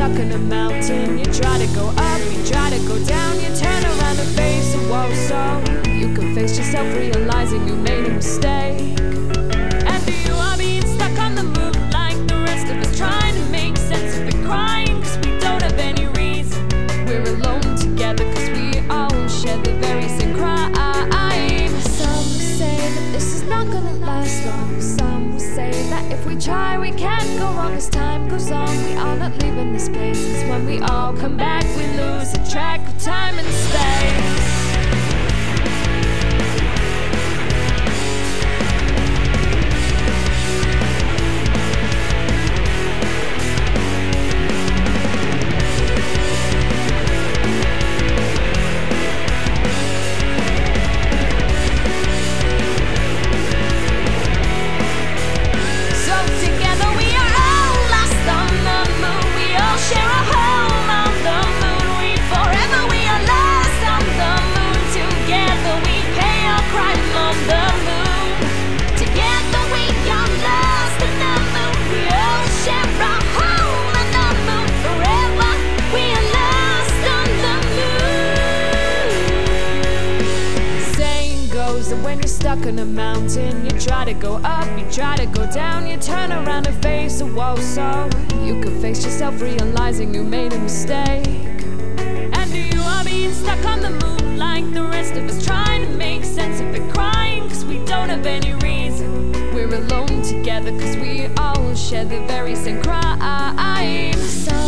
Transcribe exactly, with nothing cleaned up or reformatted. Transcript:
stuck on a mountain, you try to go up, you try to go down, you turn around and face a wall so you can face yourself, realizing you made a mistake. And you are being stuck on the move like the rest of us, trying to make sense of it, crying cause we don't have any reason. We're alone together cause we all share the very same crime. Some will say that this is not gonna last long. Some will say that if we try we can't go wrong. As time goes on, we are not leaving this place, cause when we all come back we lose the track of time and space. And when you're stuck on a mountain, you try to go up, you try to go down, you turn around and face a wall so you can face yourself, realizing you made a mistake. And you are being stuck on the moon like the rest of us, trying to make sense of it, crying cause we don't have any reason. We're alone together cause we all share the very same crime.